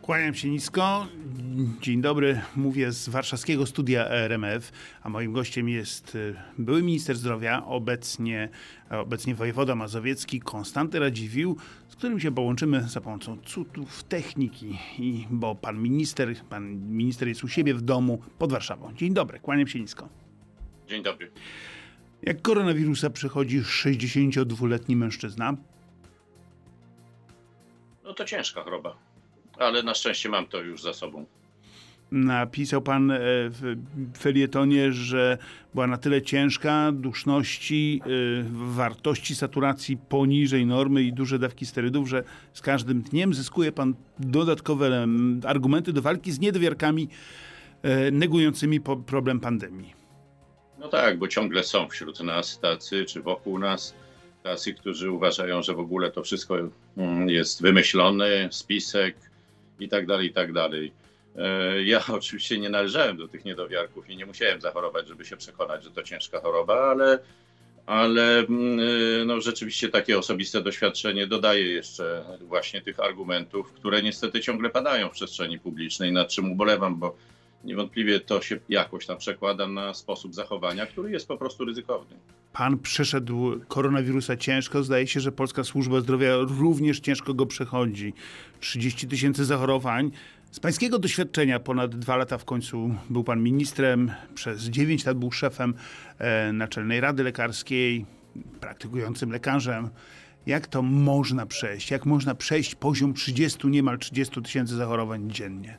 Kłaniam się nisko. Dzień dobry. Mówię z warszawskiego studia RMF, a moim gościem jest były minister zdrowia, obecnie wojewoda mazowiecki Konstanty Radziwiłł, z którym się połączymy za pomocą cudów techniki, bo pan minister jest u siebie w domu pod Warszawą. Dzień dobry, kłaniam się nisko. Dzień dobry. Jak koronawirusa przechodzi 62-letni mężczyzna? No to ciężka choroba, ale na szczęście mam to już za sobą. Napisał pan w felietonie, że była na tyle ciężka, duszności, wartości saturacji poniżej normy i duże dawki sterydów, że z każdym dniem zyskuje pan dodatkowe argumenty do walki z niedowiarkami negującymi problem pandemii. No tak, bo ciągle są wśród nas tacy, czy wokół nas tacy, którzy uważają, że w ogóle to wszystko jest wymyślone, spisek i tak dalej, i tak dalej. Ja oczywiście nie należałem do tych niedowiarków i nie musiałem zachorować, żeby się przekonać, że to ciężka choroba, ale no rzeczywiście takie osobiste doświadczenie dodaje jeszcze właśnie tych argumentów, które niestety ciągle padają w przestrzeni publicznej, nad czym ubolewam, bo niewątpliwie to się jakoś tam przekłada na sposób zachowania, który jest po prostu ryzykowny. Pan przeszedł koronawirusa ciężko. Zdaje się, że Polska Służba Zdrowia również ciężko go przechodzi. 30 000 zachorowań. Z pańskiego doświadczenia ponad 2 lata w końcu był pan ministrem, przez 9 lat był szefem Naczelnej Rady Lekarskiej, praktykującym lekarzem. Jak to można przejść? Jak można przejść poziom niemal 30 000 zachorowań dziennie?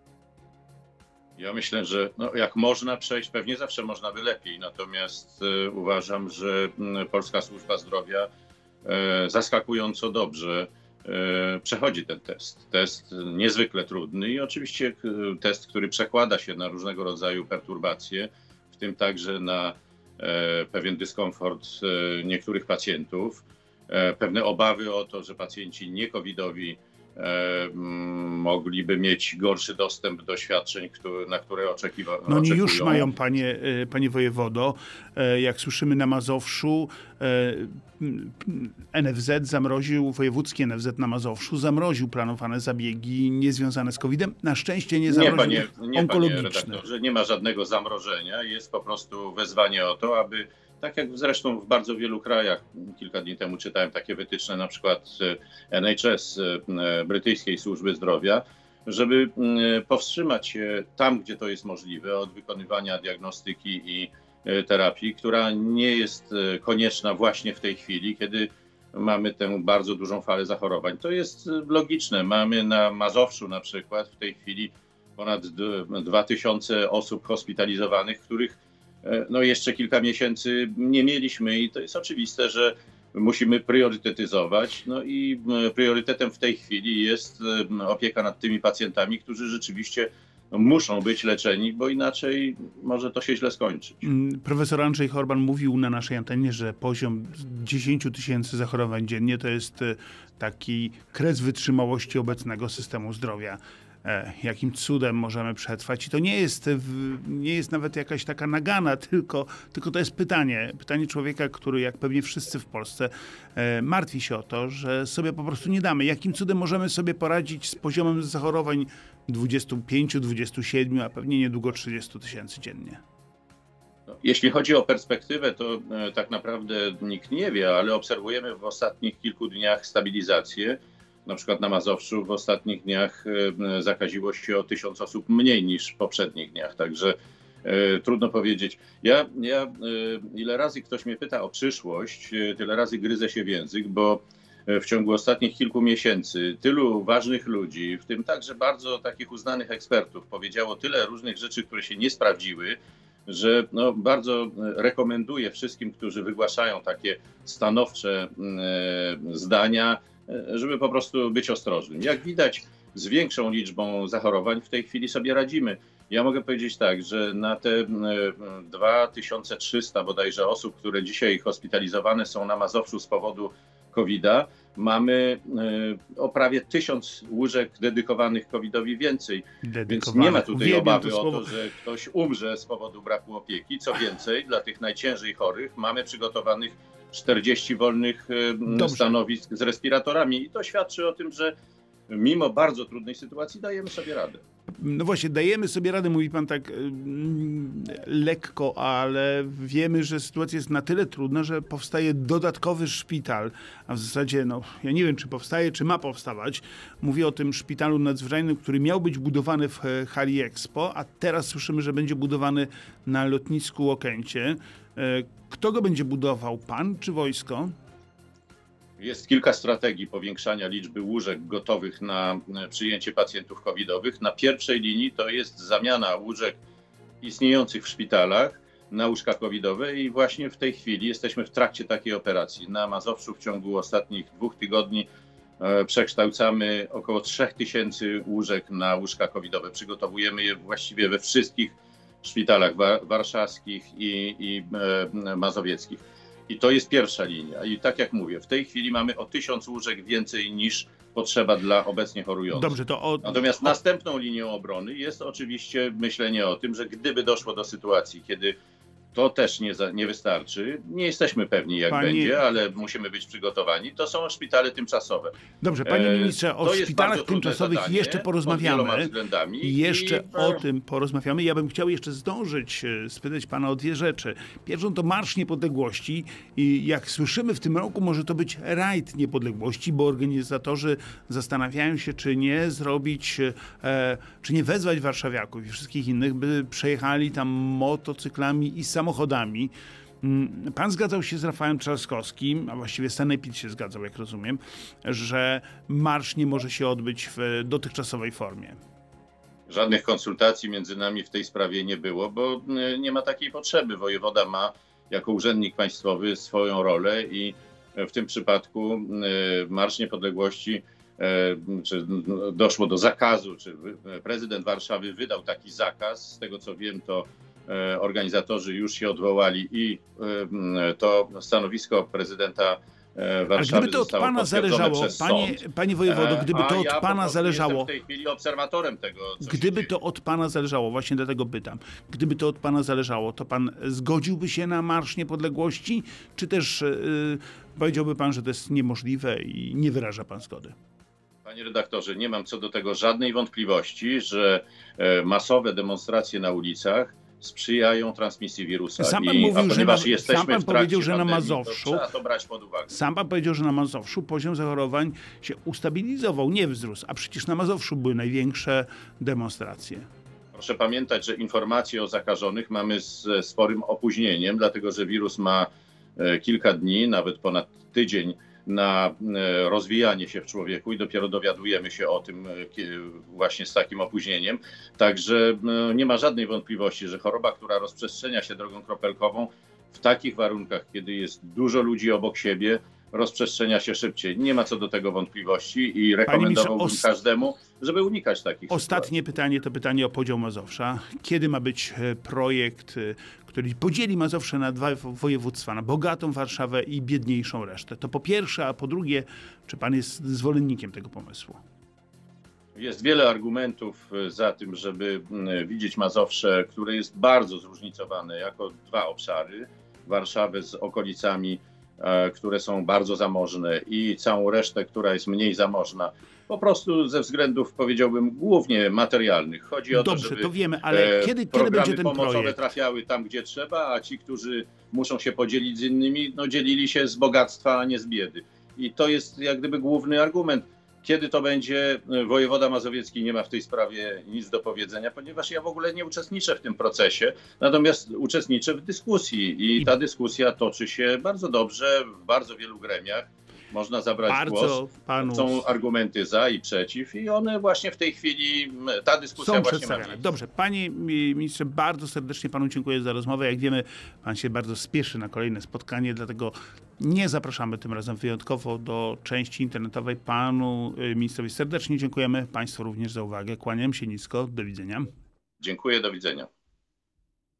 Ja myślę, że jak można przejść, pewnie zawsze można by lepiej, natomiast uważam, że Polska Służba Zdrowia zaskakująco dobrze przechodzi ten test. Test niezwykle trudny i oczywiście test, który przekłada się na różnego rodzaju perturbacje, w tym także na pewien dyskomfort niektórych pacjentów, pewne obawy o to, że pacjenci nie-covidowi mogliby mieć gorszy dostęp do świadczeń, na które oczekują. No oni już mają, panie wojewodo, jak słyszymy na Mazowszu, wojewódzki NFZ na Mazowszu zamroził planowane zabiegi niezwiązane z COVID-em. Na szczęście nie zamroził onkologiczne. Panie redaktorze, nie ma żadnego zamrożenia, jest po prostu wezwanie o to, aby tak jak zresztą w bardzo wielu krajach, kilka dni temu czytałem takie wytyczne, na przykład NHS, brytyjskiej służby zdrowia, żeby powstrzymać się tam, gdzie to jest możliwe, od wykonywania diagnostyki i terapii, która nie jest konieczna właśnie w tej chwili, kiedy mamy tę bardzo dużą falę zachorowań. To jest logiczne. Mamy na Mazowszu na przykład w tej chwili ponad 2000 osób hospitalizowanych, których jeszcze kilka miesięcy nie mieliśmy i to jest oczywiste, że musimy priorytetyzować. No i priorytetem w tej chwili jest opieka nad tymi pacjentami, którzy rzeczywiście muszą być leczeni, bo inaczej może to się źle skończyć. Profesor Andrzej Horban mówił na naszej antenie, że poziom 10 000 zachorowań dziennie to jest taki kres wytrzymałości obecnego systemu zdrowia. Jakim cudem możemy przetrwać. I to nie jest nawet jakaś taka nagana, tylko to jest pytanie człowieka, który jak pewnie wszyscy w Polsce martwi się o to, że sobie po prostu nie damy. Jakim cudem możemy sobie poradzić z poziomem zachorowań 25, 27, a pewnie niedługo 30 000 dziennie? Jeśli chodzi o perspektywę, to tak naprawdę nikt nie wie, ale obserwujemy w ostatnich kilku dniach stabilizację. Na przykład na Mazowszu w ostatnich dniach zakaziło się o 1000 osób mniej niż w poprzednich dniach, także trudno powiedzieć. Ile razy ktoś mnie pyta o przyszłość, tyle razy gryzę się w język, bo w ciągu ostatnich kilku miesięcy tylu ważnych ludzi, w tym także bardzo takich uznanych ekspertów, powiedziało tyle różnych rzeczy, które się nie sprawdziły, że bardzo rekomenduję wszystkim, którzy wygłaszają takie stanowcze zdania, żeby po prostu być ostrożnym. Jak widać, z większą liczbą zachorowań w tej chwili sobie radzimy. Ja mogę powiedzieć tak, że na te 2300 bodajże osób, które dzisiaj hospitalizowane są na Mazowszu z powodu COVID-a, mamy o prawie 1000 łóżek dedykowanych COVID-owi więcej. Więc nie ma tutaj obawy o to, że ktoś umrze z powodu braku opieki. Co więcej, dla tych najciężej chorych mamy przygotowanych 40 wolnych stanowisk z respiratorami i to świadczy o tym, że mimo bardzo trudnej sytuacji dajemy sobie radę. No właśnie, dajemy sobie radę, mówi pan tak lekko, ale wiemy, że sytuacja jest na tyle trudna, że powstaje dodatkowy szpital, a w zasadzie, no, ja nie wiem, czy powstaje, czy ma powstawać. Mówię o tym szpitalu nadzwyczajnym, który miał być budowany w hali Expo, a teraz słyszymy, że będzie budowany na lotnisku Okęcie. Kto go będzie budował, pan czy wojsko? Jest kilka strategii powiększania liczby łóżek gotowych na przyjęcie pacjentów covidowych. Na pierwszej linii to jest zamiana łóżek istniejących w szpitalach na łóżka covidowe i właśnie w tej chwili jesteśmy w trakcie takiej operacji. Na Mazowszu w ciągu ostatnich 2 tygodni przekształcamy około 3000 łóżek na łóżka covidowe. Przygotowujemy je właściwie we wszystkich szpitalach warszawskich i mazowieckich. I to jest pierwsza linia. I tak jak mówię, w tej chwili mamy o 1000 łóżek więcej niż potrzeba dla obecnie chorujących. Dobrze, Natomiast następną linią obrony jest oczywiście myślenie o tym, że gdyby doszło do sytuacji, kiedy to też nie wystarczy, nie jesteśmy pewni jak będzie, ale musimy być przygotowani, to są szpitale tymczasowe. Dobrze, panie ministrze, o szpitalach tymczasowych jeszcze porozmawiamy. O tym porozmawiamy. Ja bym chciał jeszcze zdążyć spytać pana o 2 rzeczy. Pierwszą to Marsz Niepodległości i jak słyszymy w tym roku może to być rajd niepodległości, bo organizatorzy zastanawiają się, czy nie zrobić, czy nie wezwać warszawiaków i wszystkich innych, by przejechali tam motocyklami i samochodami. Pan zgadzał się z Rafałem Trzaskowskim, a właściwie sanepid się zgadzał, jak rozumiem, że marsz nie może się odbyć w dotychczasowej formie. Żadnych konsultacji między nami w tej sprawie nie było, bo nie ma takiej potrzeby. Wojewoda ma jako urzędnik państwowy swoją rolę i w tym przypadku Marsz Niepodległości, czy doszło do zakazu, czy prezydent Warszawy wydał taki zakaz. Z tego co wiem, to organizatorzy już się odwołali i to stanowisko prezydenta Warszawy gdyby to od pana zależało, panie wojewodo, gdyby to od pana zależało. Jestem w tej chwili obserwatorem tego, co Gdyby to od pana zależało, właśnie dlatego pytam, gdyby to od pana zależało, to pan zgodziłby się na Marsz Niepodległości, czy też powiedziałby pan, że to jest niemożliwe i nie wyraża pan zgody? Panie redaktorze, nie mam co do tego żadnej wątpliwości, że masowe demonstracje na ulicach sprzyjają transmisji wirusa. Sam pan mówił, że na Mazowszu, trzeba to brać pod uwagę. Sam pan powiedział, że na Mazowszu poziom zachorowań się ustabilizował, nie wzrósł, a przecież na Mazowszu były największe demonstracje. Proszę pamiętać, że informacje o zakażonych mamy z sporym opóźnieniem, dlatego że wirus ma kilka dni, nawet ponad tydzień na rozwijanie się w człowieku i dopiero dowiadujemy się o tym właśnie z takim opóźnieniem. Także nie ma żadnej wątpliwości, że choroba, która rozprzestrzenia się drogą kropelkową w takich warunkach, kiedy jest dużo ludzi obok siebie, rozprzestrzenia się szybciej. Nie ma co do tego wątpliwości i rekomendowałbym każdemu, żeby unikać takich sytuacji. Ostatnie pytanie to pytanie o podział Mazowsza. Kiedy ma być projekt, który podzieli Mazowsze na 2 województwa, na bogatą Warszawę i biedniejszą resztę? To po pierwsze, a po drugie, czy pan jest zwolennikiem tego pomysłu? Jest wiele argumentów za tym, żeby widzieć Mazowsze, które jest bardzo zróżnicowane jako 2 obszary. Warszawę z okolicami, które są bardzo zamożne i całą resztę, która jest mniej zamożna. Po prostu ze względów, powiedziałbym, głównie materialnych. Chodzi o to, żeby to wiemy, ale kiedy będzie ten pomocowe projekt? Trafiały tam, gdzie trzeba, a ci, którzy muszą się podzielić z innymi, dzielili się z bogactwa, a nie z biedy. I to jest jak gdyby główny argument. Kiedy to będzie, wojewoda mazowiecki nie ma w tej sprawie nic do powiedzenia, ponieważ ja w ogóle nie uczestniczę w tym procesie, natomiast uczestniczę w dyskusji i ta dyskusja toczy się bardzo dobrze w bardzo wielu gremiach. Można zabrać głos, są argumenty za i przeciw i one właśnie w tej chwili, ta dyskusja są właśnie przedstawiane. ma. Dobrze, panie ministrze, bardzo serdecznie panu dziękuję za rozmowę. Jak wiemy, pan się bardzo spieszy na kolejne spotkanie, dlatego nie zapraszamy tym razem wyjątkowo do części internetowej. Panu ministrowi serdecznie dziękujemy, państwu również za uwagę. Kłaniam się nisko, do widzenia. Dziękuję, do widzenia.